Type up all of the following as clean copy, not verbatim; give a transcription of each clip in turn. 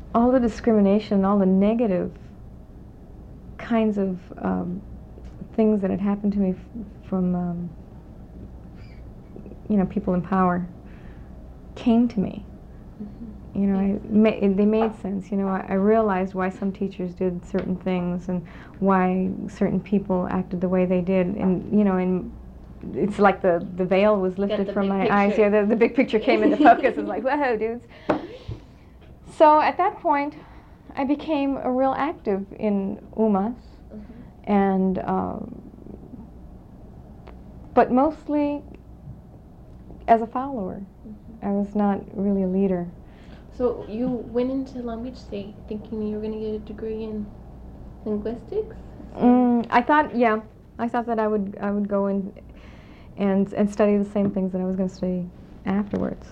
all the discrimination, all the negative kinds of things that had happened to me from you know, people in power came to me. You know, they made sense. You know, I realized why some teachers did certain things and why certain people acted the way they did. And, you know, and it's like the veil was lifted from my eyes. Yeah, the big picture came into focus. It was like, whoa, dudes. So at that point, I became a real active in UMAS, and but mostly as a follower. I was not really a leader. So you went into Long Beach State thinking you were going to get a degree in linguistics? I thought, yeah, I thought that I would go in and study the same things that I was going to study afterwards.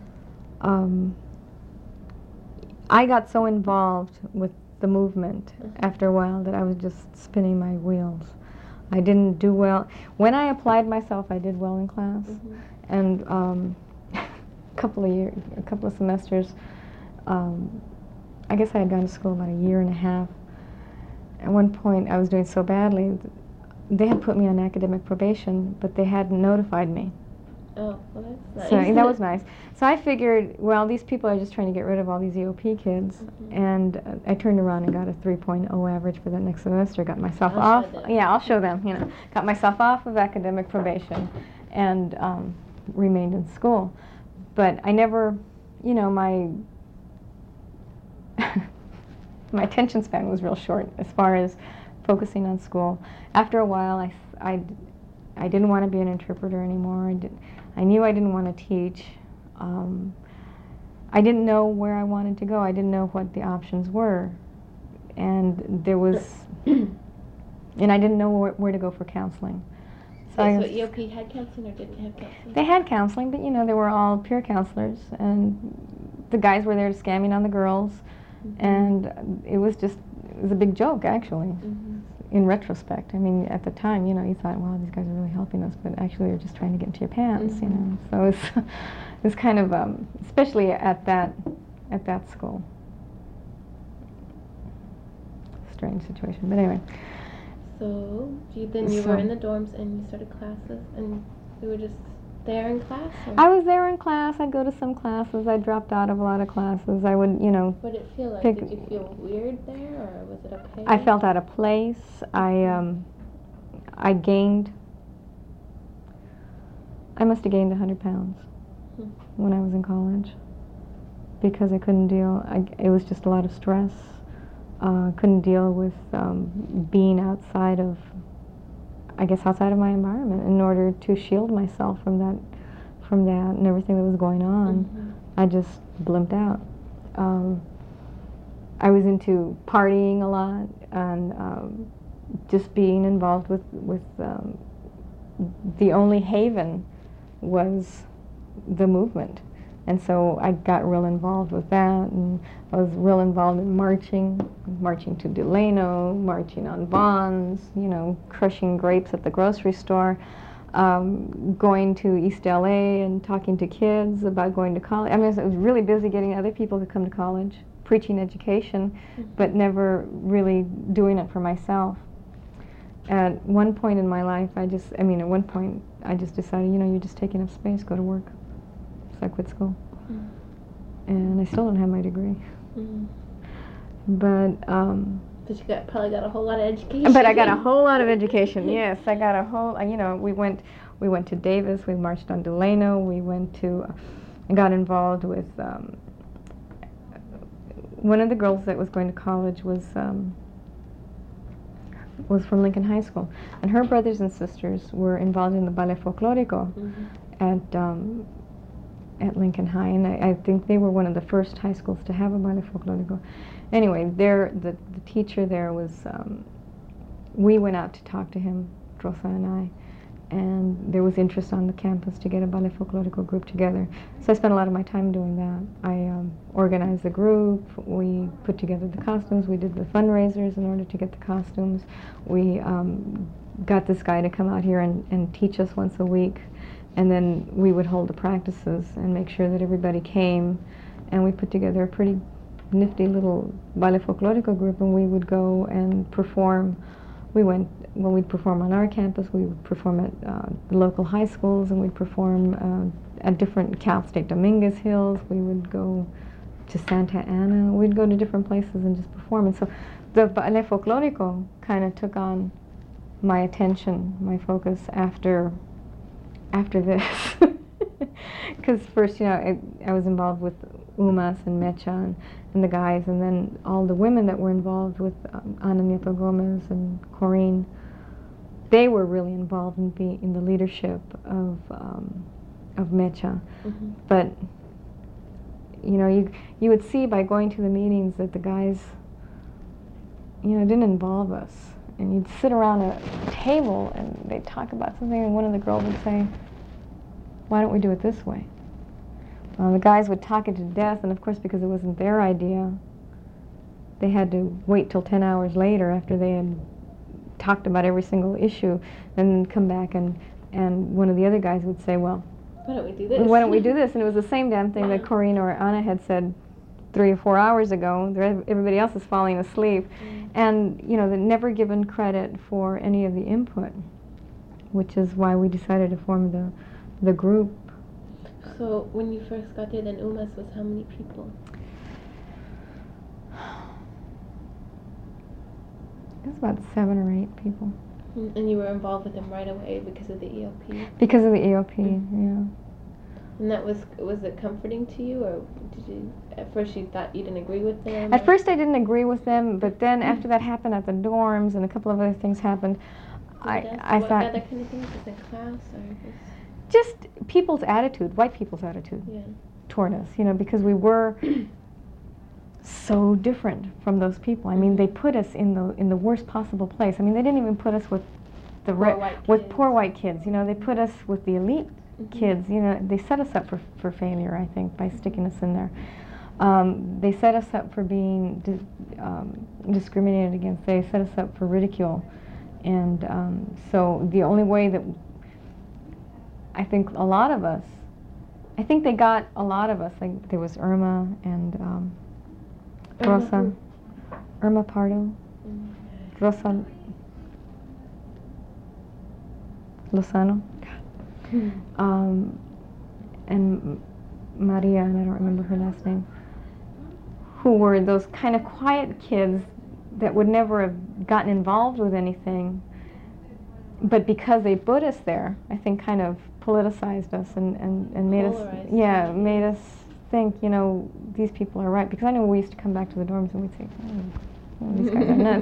I got so involved with the movement after a while that I was just spinning my wheels. I didn't do well. When I applied myself, I did well in class, and a couple of semesters. I guess I had gone to school about a year and a half. At one point, I was doing so badly, they had put me on academic probation, but they hadn't notified me. Oh, well, that's So nice. that was nice. So I figured, well, these people are just trying to get rid of all these EOP kids, and I turned around and got a 3.0 average for that next semester. Got myself off. Yeah, I'll show them. You know, got myself off of academic probation, and remained in school. But I never, you know, my my attention span was real short as far as focusing on school. After a while, I didn't want to be an interpreter anymore. I knew I didn't want to teach. I didn't know where I wanted to go. I didn't know what the options were. And there was, and I didn't know where to go for counseling. So EOP had counseling or didn't have counseling? They had counseling, but you know, they were all peer counselors, and the guys were there scamming on the girls, and it was a big joke, actually. In retrospect, I mean, at the time, you know, you thought, wow, these guys are really helping us, but actually they're just trying to get into your pants, you know. So it's kind of, especially at that school, strange situation. But anyway. So you were in the dorms and you started classes, and you were just there in class? Or? I was there in class. I'd go to some classes. I dropped out of a lot of classes. I would, you know. What did it feel like? Did you feel weird there, or was it okay? I felt out of place. I gained. I must have gained 100 pounds when I was in college, because I couldn't deal. It was just a lot of stress. Couldn't deal with being outside of, I guess, outside of my environment in order to shield myself from that and everything that was going on. I just blimped out. I was into partying a lot and just being involved with the only haven was the movement. And so I got real involved with that, and I was real involved in marching to Delano, marching on bonds, you know, crushing grapes at the grocery store, going to East LA and talking to kids about going to college. I mean, I was really busy getting other people to come to college, preaching education, but never really doing it for myself. At one point in my life, I just decided, you know, you're just taking up space, go to work. So I quit school. And I still don't have my degree. But you probably got a whole lot of education. But I got a whole lot of education. Yes, I got a whole. You know, we went to Davis. We marched on Delano. We went to. I got involved with. One of the girls that was going to college was from Lincoln High School, and her brothers and sisters were involved in the Ballet Folklorico at Lincoln High, and I think they were one of the first high schools to have a Ballet Folklorico. Anyway, the teacher there was, we went out to talk to him, Rosa and I, and there was interest on the campus to get a Ballet Folklorico group together. So I spent a lot of my time doing that. I organized the group, we put together the costumes, we did the fundraisers in order to get the costumes. We got this guy to come out here and teach us once a week. And then we would hold the practices and make sure that everybody came, and we put together a pretty nifty little Ballet Folklorico group, and we would go and perform. When we'd perform on our campus, we would perform at the local high schools, and we'd perform at different Cal State Dominguez Hills. We would go to Santa Ana. We'd go to different places and just perform. And so the Ballet Folklorico kind of took on my attention, my focus after this. Because first, I was involved with UMAS and Mecha and the guys, and then all the women that were involved with Ana Nieto Gomez and Corinne, they were really involved in the leadership of Mecha. Mm-hmm. But you would see by going to the meetings that the guys, didn't involve us. And you'd sit around a table and they'd talk about something, and one of the girls would say, "Why don't we do it this way?" The guys would talk it to death, and of course, because it wasn't their idea, they had to wait till 10 hours later after they had talked about every single issue, and then come back and one of the other guys would say, "Well, why don't we do this? Why don't we do this?" And it was the same damn thing that Corinne or Anna had said 3 or 4 hours ago. Everybody else is falling asleep. And, they're never given credit for any of the input, which is why we decided to form the group. So when you first got there, then UMAS was how many people? It was about 7 or 8 people. And you were involved with them right away because of the EOP? Because of the EOP, yeah. And that was it comforting to you, or did you, at first you thought you didn't agree with them? At first I didn't agree with them, but then after that happened at the dorms and a couple of other things happened, I thought... What other kind of things? Was it class or just people's attitude, white people's attitude toward us, because we were so different from those people. I mean, they put us in the worst possible place. I mean, they didn't even put us with poor white kids. They put us with the elite kids. They set us up for failure, I think, by sticking us in there. They set us up for being discriminated against. They set us up for ridicule. And so the only way that I think they got a lot of us. Like there was Irma and Irma Pardo, Rosa Lozano, and Maria, and I don't remember her last name, who were those kind of quiet kids that would never have gotten involved with anything, but because they put us there, I think kind of politicized us and made made us think, these people are right. Because I know we used to come back to the dorms and we'd say, these guys are nuts,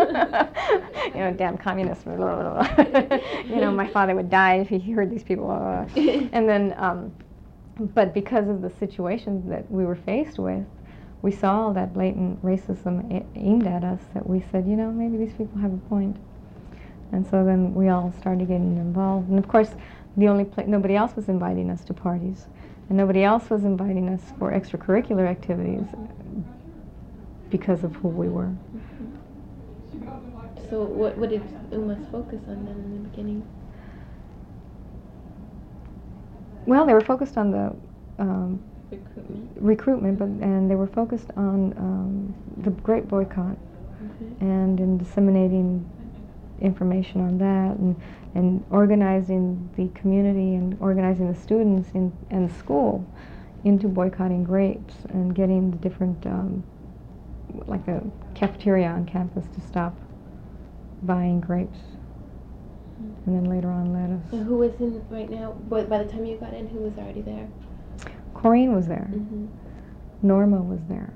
damn communists. My father would die if he heard these people. And then, but because of the situations that we were faced with, we saw all that blatant racism aimed at us, that we said, maybe these people have a point. And so then we all started getting involved. And of course, nobody else was inviting us to parties, and nobody else was inviting us for extracurricular activities because of who we were. So what did UMAS focus on then in the beginning? Well, they were focused on the recruitment, and they were focused on the Great Boycott, and in disseminating information on that, and organizing the community and organizing the students and the school into boycotting grapes, and getting the different, like the cafeteria on campus to stop buying grapes, and then later on lettuce. And who was in right now? By the time you got in, who was already there? Corinne was there. Norma was there.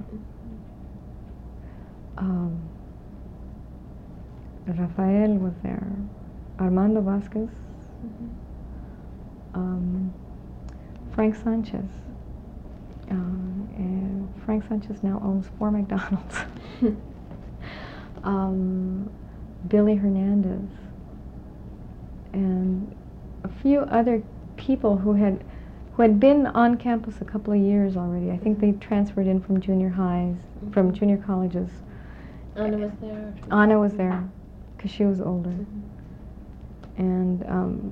Rafael was there. Armando Vasquez. Frank Sanchez. And Frank Sanchez now owns 4 McDonald's. Billy Hernandez. And a few other people who had been on campus a couple of years already. I think they transferred in from junior highs, from junior colleges. Anna was there? Anna was there, because she was older. And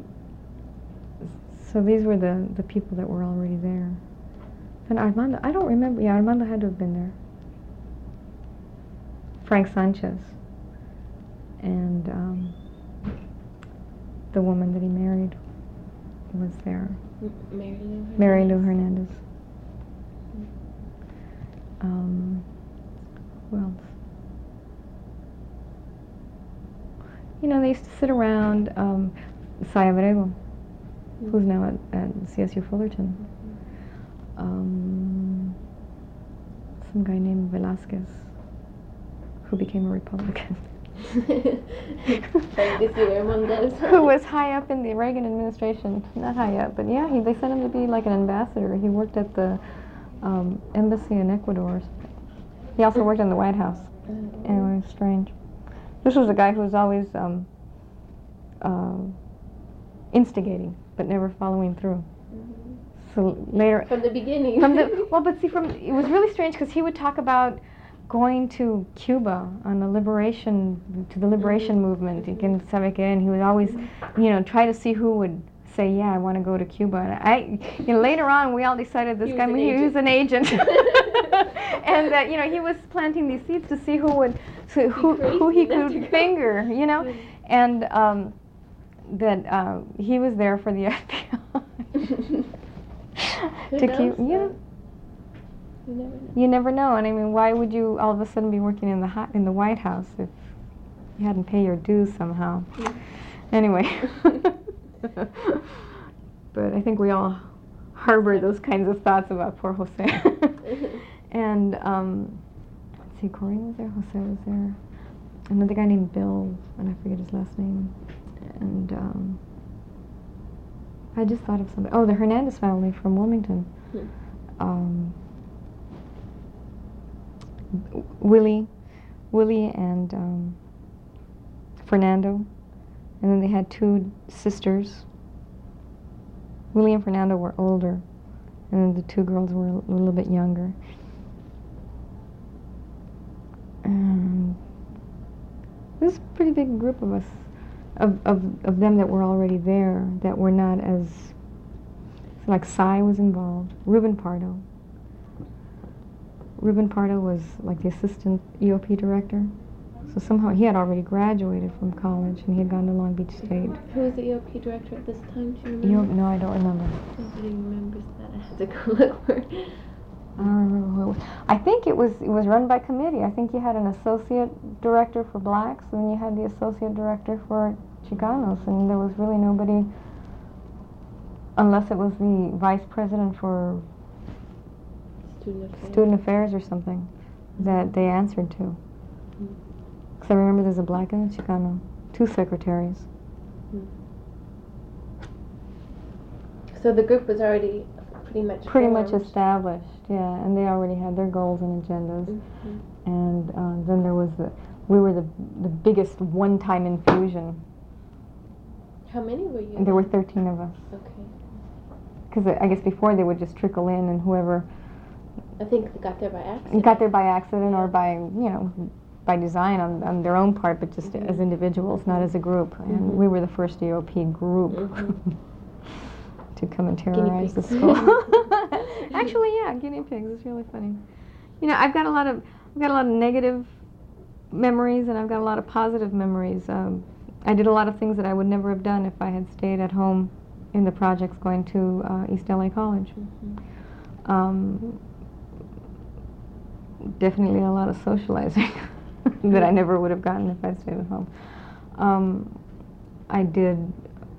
so these were the people that were already there. And Armando, I don't remember. Yeah, Armando had to have been there. Frank Sanchez, and the woman that he married was there. Mary Lou Hernandez. Mary Lou Hernandez. Who else? You know, they used to sit around. Sai Abrego, who's now at CSU Fullerton. Some guy named Velasquez, who became a Republican. Who was high up in the Reagan administration. Not high up, but yeah, they sent him to be like an ambassador. He worked at the embassy in Ecuador or something. He also worked in the White House. Anyway, strange. This was a guy who was always instigating, but never following through. So later, from the beginning. It was really strange because he would talk about going to Cuba on the liberation movement against Soviet, and he would always, try to see who would say, yeah, I want to go to Cuba. And later on, we all decided he was an agent. And that, he was planting these seeds to see who he could finger, and that he was there for the FBI. To keep, you never know. And I mean, why would you all of a sudden be working in the White House if you hadn't paid your dues somehow? Anyway. But I think we all harbor those kinds of thoughts about poor Jose. And let's see, Corinne was there, Jose was there, another guy named Bill, and I forget his last name. And I just thought of somebody. Oh, the Hernandez family from Wilmington. Willie and Fernando, and then they had two sisters. Willie and Fernando were older, and then the two girls were a little bit younger. And it was a pretty big group of us, of them that were already there, that were not as, like Sai was involved, Ruben Pardo. Ruben Pardo was like the assistant EOP director. So somehow he had already graduated from college and he had gone to Long Beach State. Who was the EOP director at this time? Do you remember? No, I don't remember. Nobody remembers that. I have to go look for it. I don't remember who it was. I think it was run by committee. I think you had an associate director for blacks, and then you had the associate director for Chicanos, and there was really nobody, unless it was the vice president for student affairs or something, that they answered to. Because I remember there's a black and a Chicano, two secretaries. So the group was already pretty much established, yeah, and they already had their goals and agendas. And then there was we were the biggest one-time infusion. How many were you? And there were 13 of us. Okay. Because I guess before they would just trickle in, and whoever. I think they got there by accident. Got there by accident, or by by design on their own part, but just as individuals, not as a group. And we were the first EOP group to come and terrorize the school. Actually, yeah, guinea pigs. It's really funny. I've got a lot of negative memories, and I've got a lot of positive memories. I did a lot of things that I would never have done if I had stayed at home in the projects going to East LA College. Definitely a lot of socializing that I never would have gotten if I'd stayed at home. I did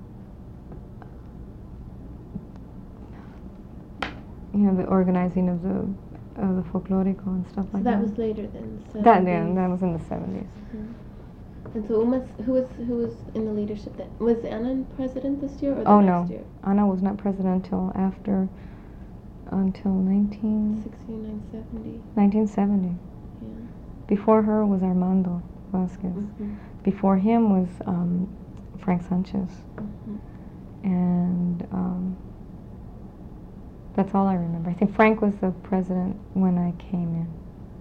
the organizing of the folklorico and stuff like that. So that was later than the 70s? That was in the 70s. And so who was in the leadership then? Was Anna president this year or the next year? Anna was not president until 1970. Yeah. Before her was Armando Vasquez. Before him was Frank Sanchez. And that's all I remember. I think Frank was the president when I came in.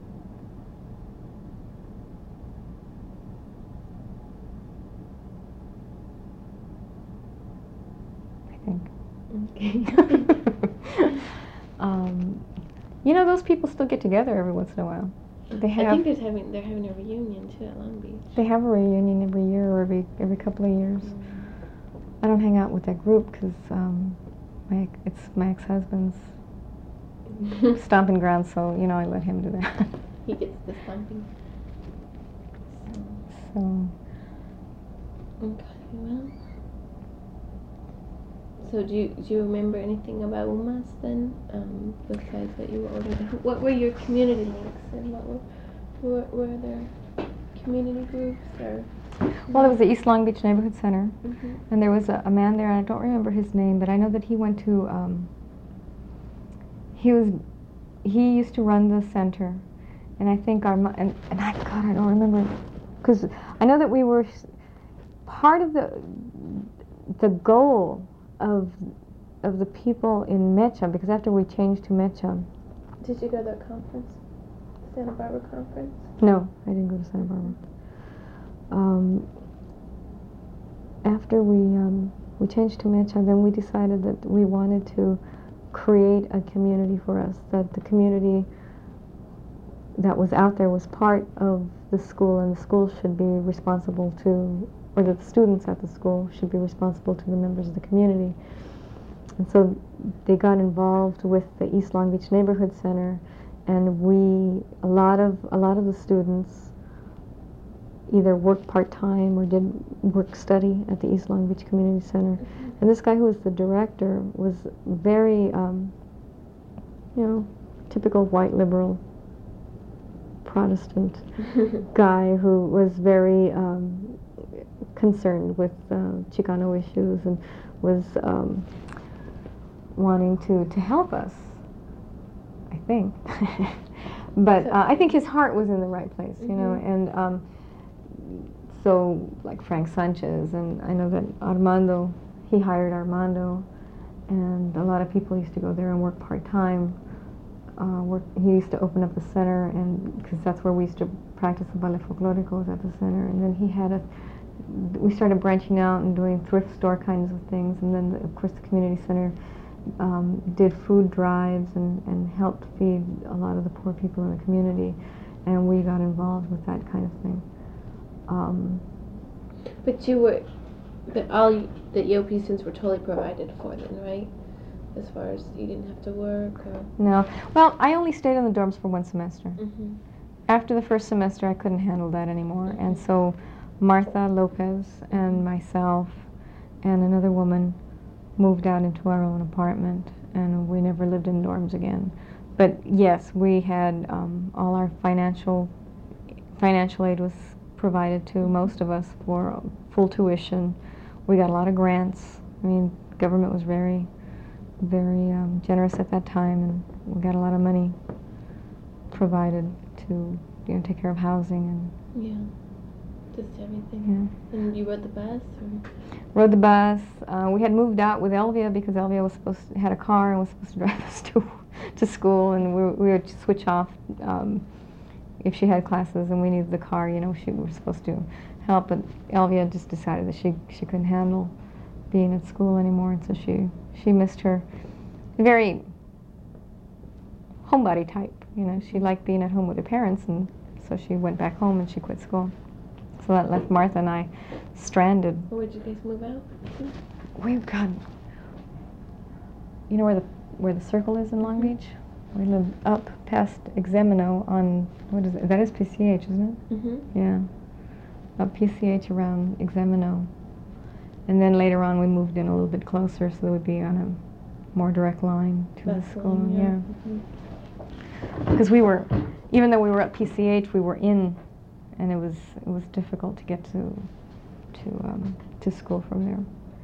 I think. Okay. Those people still get together every once in a while. They I have. think they're having a reunion too at Long Beach. They have a reunion every year or every couple of years. I don't hang out with that group because it's my ex-husband's stomping ground, so I let him do that. He gets the stomping. So. Okay, well. So do you remember anything about UMass then? Besides that you were older. What were your community links and what were there community groups or? Well, there was the East Long Beach Neighborhood Center, Mm-hmm. and there was a man there. I don't remember his name, but I know that he went to. He used to run the center, and I think I don't remember, because I know that we were part of the goal of the people in Mecha, because after we changed to Mecha. Did you go to that conference, Santa Barbara conference? No, I didn't go to Santa Barbara. After we changed to Mecha, then we decided that we wanted to create a community for us, that the community that was out there was part of the school, and the school should be responsible to, or that the students at the school should be responsible to the members of the community. And so they got involved with the East Long Beach Neighborhood Center, and a lot of the students either worked part-time or did work-study at the East Long Beach Community Center. Mm-hmm. And this guy who was the director was very, typical white liberal Protestant guy who was very concerned with Chicano issues and was wanting to help us, I think. But I think his heart was in the right place, and so like Frank Sanchez, and I know that Armando, he hired Armando, and a lot of people used to go there and work part-time. He used to open up the center, and because that's where we used to practice the ballet folklorico, was at the center. And then we started branching out and doing thrift store kinds of things, and then of course the community center did food drives and helped feed a lot of the poor people in the community, and we got involved with that kind of thing. But the EOP students were totally provided for then, right? As far as you didn't have to work or? No. Well, I only stayed in the dorms for one semester. Mm-hmm. After the first semester, I couldn't handle that anymore, and so Martha Lopez and myself and another woman moved out into our own apartment, and we never lived in dorms again. But yes, we had all our financial aid was provided to most of us for full tuition. We got a lot of grants. I mean, government was very, very generous at that time, and we got a lot of money provided to take care of housing and just everything. Yeah. And you rode the bus? Or? Rode the bus. We had moved out with Elvia because Elvia had a car and was supposed to drive us to school, and we would switch off if she had classes and we needed the car. We were supposed to help, but Elvia just decided that she couldn't handle being at school anymore, and so she missed her very homebody type. She liked being at home with her parents, and so she went back home and she quit school. So that left Martha and I stranded. Where'd you guys move out? We've gone. You know where the circle is in Long Beach? We live up past Examino on, what is it? That is PCH, isn't it? Mm-hmm. Yeah. Up PCH around Examino. And then later on we moved in a little bit closer so that we'd be on a more direct line to the school. Yeah. Because even though we were at PCH, we were in, and it was difficult to get to school from there.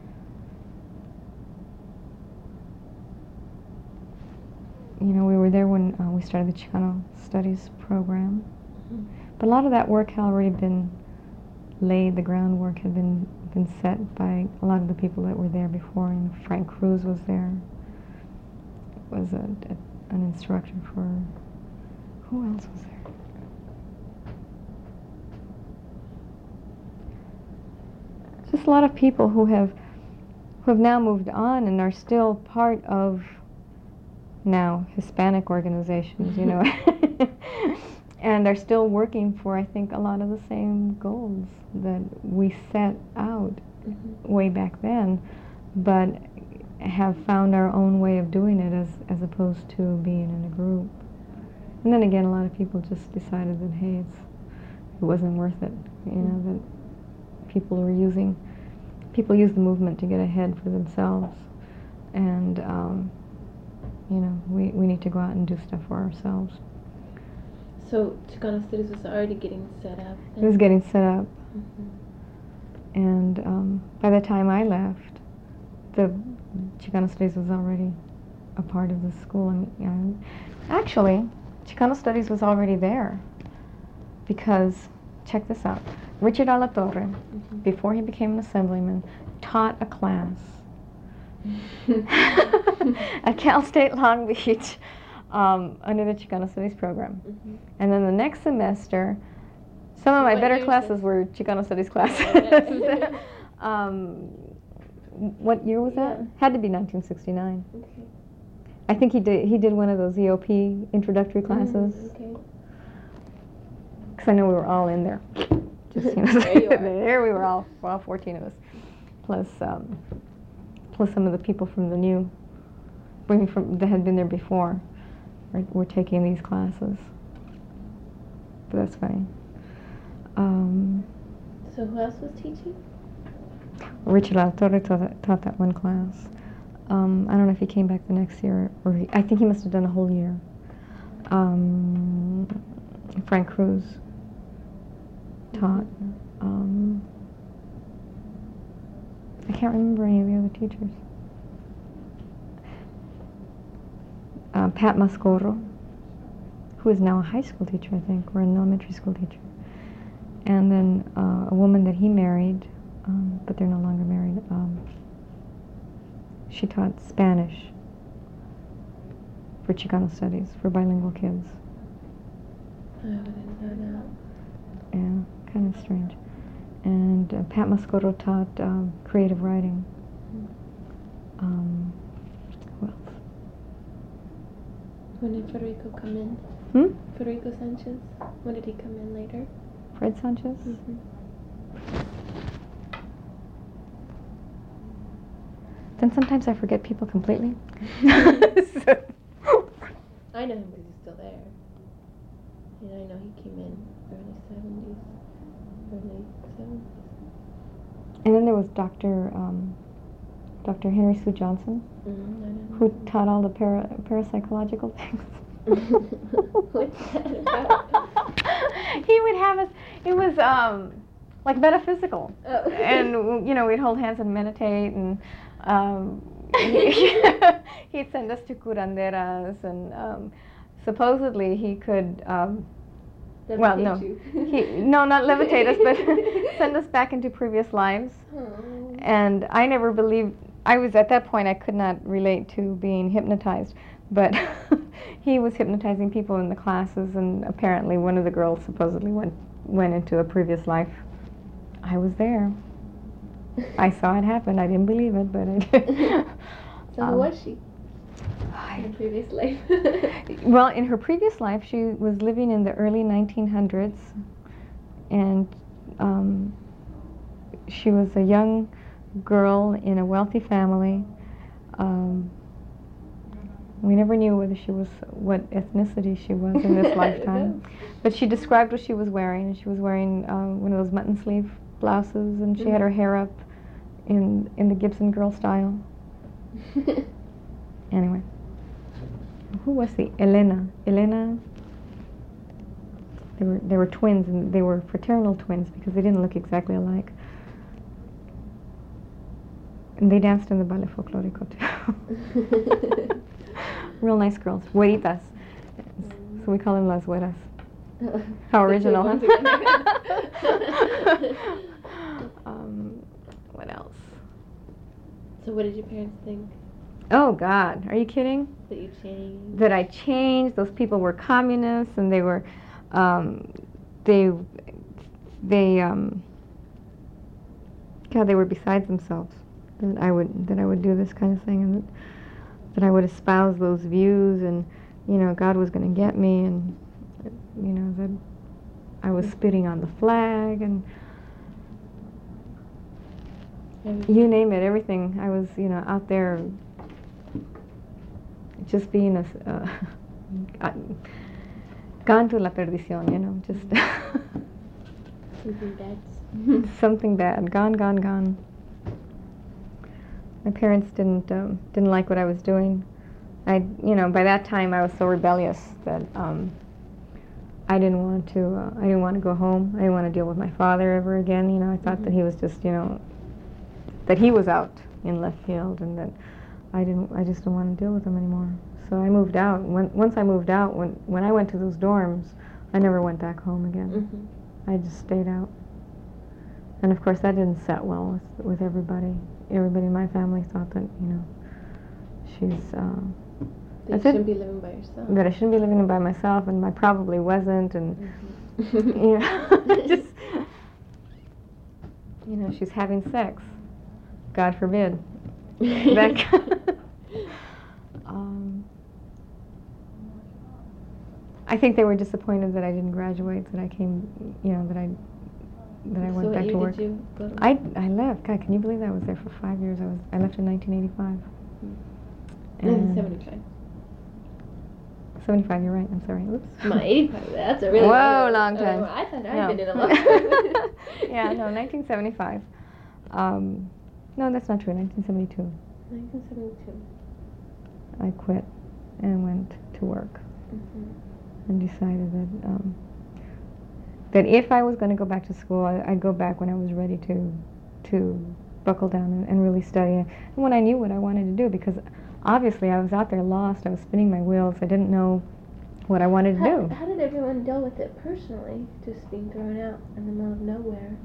We were there when we started the Chicano Studies program. Mm-hmm. But a lot of that work had already been laid. The groundwork had been set by a lot of the people that were there before. And Frank Cruz was there. Was an instructor for. Who else was there? Just a lot of people who have now moved on and are still part of now Hispanic organizations, And and are still working for, I think, a lot of the same goals that we set out way back then, but have found our own way of doing it as opposed to being in a group. And then again, a lot of people just decided that, hey, it wasn't worth it, you know, that people use the movement to get ahead for themselves, and you know, we need to go out and do stuff for ourselves. So Chicano Studies was already getting set up? It was getting set up. And by the time I left, the Chicano Studies was already a part of the school. Actually, Chicano Studies was already there because, check this out, Richard Alatorre, before he became an assemblyman, taught a class at Cal State Long Beach under the Chicano Studies program. And then the next semester, some of my better classes were Chicano Studies classes. What year was that? Had to be 1969. Okay. I think he did one of those EOP introductory classes. Okay. Because I know we were all in there. Just, you know, there we were all 14 of us, plus some of the people from the new, that had been there before, were taking these classes. But that's funny. So who else was teaching? Richard Alatorre taught that one class. I don't know if he came back the next year, or I think he must have done a whole year. Frank Cruz taught. I can't remember any of the other teachers. Pat Mascoro, who is now a high school teacher, I think, or an elementary school teacher. And then a woman that he married, but they're no longer married. She taught Spanish for Chicano Studies, for bilingual kids. I didn't know that. Yeah, kind of strange. And Pat Mascoro taught creative writing. Who else? When did Federico come in? Federico Sanchez? When did he come in later? Fred Sanchez? Then sometimes I forget people completely. I know him because he's still there. And I know he came in early 70s. And then there was Dr. Henry Sue Johnson, who taught all the parapsychological things. What's that about? He would have us, it was like metaphysical. Oh. And, you know, we'd hold hands and meditate, and he'd send us to curanderas, and supposedly he could, well, no, not levitate us, but send us back into previous lives. And I never believed, at that point I could not relate to being hypnotized, but he was hypnotizing people in the classes, and apparently one of the girls supposedly went into a previous life. I was there. I saw it happen. I didn't believe it, but I did. So who was she in her previous life? Well, in her previous life, she was living in the early 1900s, and she was a young girl in a wealthy family. We never knew what ethnicity she was in this lifetime, but she described what she was wearing, and she was wearing one of those mutton sleeve blouses, and she had her hair up in the Gibson girl style. Anyway, who was the Elena? They were twins, and they were fraternal twins because they didn't look exactly alike. And they danced in the Ballet Folklorico too. Real nice girls, güeritas. So we call them las güeras. How original, huh? What else? So what did your parents think? Oh God, are you kidding? That you changed? That I changed. Those people were communists, and they were, God, they were besides themselves. That I would do this kind of thing, and that I would espouse those views, and you know, God was going to get me, and you know, that spitting on the flag, and you name it, everything. I was, out there just being gone to la perdición, just Something bad. something bad, gone. My parents didn't like what I was doing. By that time I was so rebellious that I didn't want to go home. I didn't want to deal with my father ever again. I thought that he was just, that he was out in left field, and that I just didn't want to deal with him anymore. So I moved out. Once I moved out, when I went to those dorms, I never went back home again. Mm-hmm. I just stayed out. And of course that didn't set well with everybody. Everybody in my family thought that, she's... That you shouldn't be living by yourself. That I shouldn't be living by myself, and I probably wasn't, and just she's having sex. God forbid. I think they were disappointed that I didn't graduate, that I came, that I went back to work. So what year did you go to? I left. God, can you believe that? I was there for 5 years. I left in 1985. 1975. 75, you're right. I'm sorry. Oops. My 85. That's a really long time. I thought No. I'd been in a long time. Yeah, no, 1975. No, that's not true. 1972. 1972. I quit and went to work, and decided that if I was going to go back to school, I'd go back when I was ready to buckle down and really study, and when I knew what I wanted to do, because obviously I was out there lost. I was spinning my wheels. I didn't know what I wanted to do. How did everyone deal with it personally, just being thrown out in the middle of nowhere?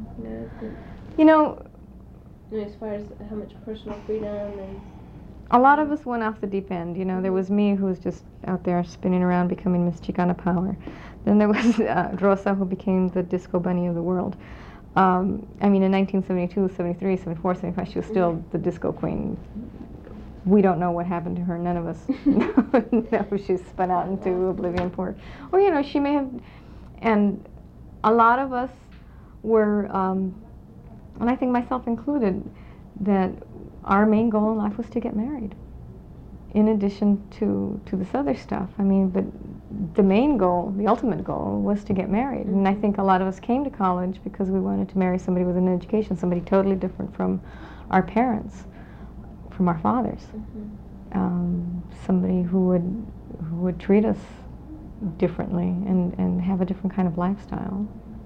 As far as how much personal freedom and... A lot of us went off the deep end. There was me, who was just out there spinning around, becoming Miss Chicana Power. Then there was Rosa, who became the disco bunny of the world. In 1972, 73, 74, 75, she was still the disco queen. We don't know what happened to her. None of us know. She spun out into oblivion for, or she may have. And a lot of us were, and I think myself included, that our main goal in life was to get married, in addition to this other stuff. But the main goal, the ultimate goal, was to get married. And I think a lot of us came to college because we wanted to marry somebody with an education, somebody totally different from our parents, from our fathers. Somebody who would treat us differently and have a different kind of lifestyle.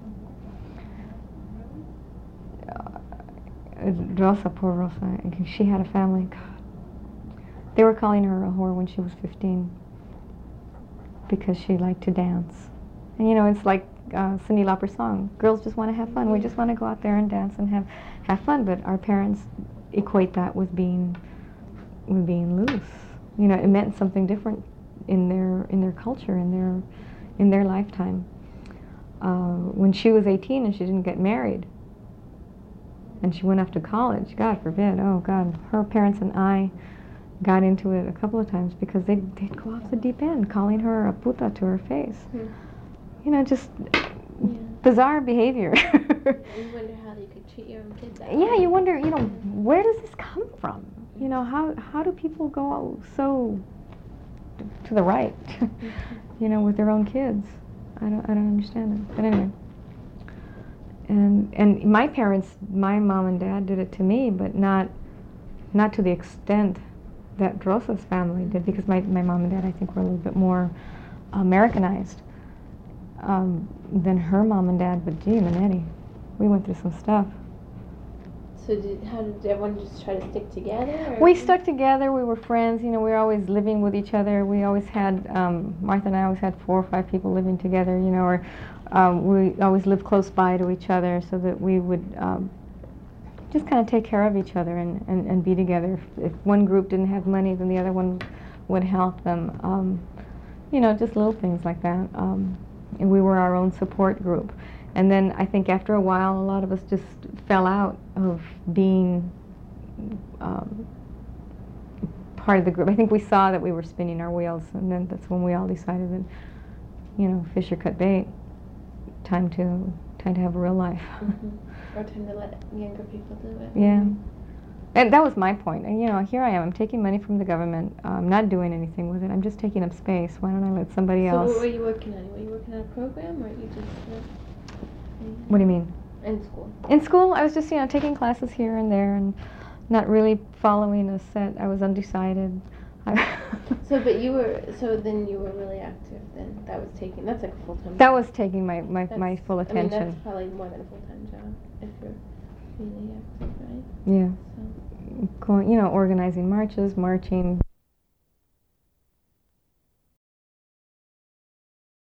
Rosa, poor Rosa, she had a family. God. They were calling her a whore when she was 15 because she liked to dance. And it's like Cyndi Lauper's song, girls just want to have fun. We just want to go out there and dance and have fun. But our parents equate that with being loose. It meant something different in their culture, in their lifetime. When she was 18 and she didn't get married, and she went off to college, God forbid, oh God, her parents and I got into it a couple of times because they'd go off the deep end, calling her a puta to her face. Just bizarre behavior. You wonder how they could treat your own kids that way. Yeah, you wonder, where does this come from? How do people go so to the right, with their own kids? I don't understand it. But anyway. And my parents, my mom and dad did it to me, but not to the extent that Rosa's family did, because my mom and dad, I think, were a little bit more Americanized than her mom and dad. But gee, Manetti, we went through some stuff. So how did everyone just try to stick together? Or? We stuck together. We were friends. We were always living with each other. We always had, Martha and I always had 4 or 5 people living together, or we always lived close by to each other, so that we would just kind of take care of each other and be together. If one group didn't have money, then the other one would help them. Just little things like that. And we were our own support group. And then I think after a while, a lot of us just fell out of being part of the group. I think we saw that we were spinning our wheels, and then that's when we all decided that, fish or cut bait. time to have a real life. Or time to let younger people do it. Yeah. And that was my point. And, you know, here I am. I'm taking money from the government. I'm not doing anything with it. I'm just taking up space. Why don't I let somebody else? So what were you working on? Were you working on a program, or you just? What do you mean? In school. In school, I was just, you know, taking classes here and there, and not really following a set. I was undecided. So then you were really active then. That's like a full-time job. That was taking my full attention. I mean, that's probably more than a full-time job if you're really active, right? Yeah. So. Going, you know, organizing marches, marching,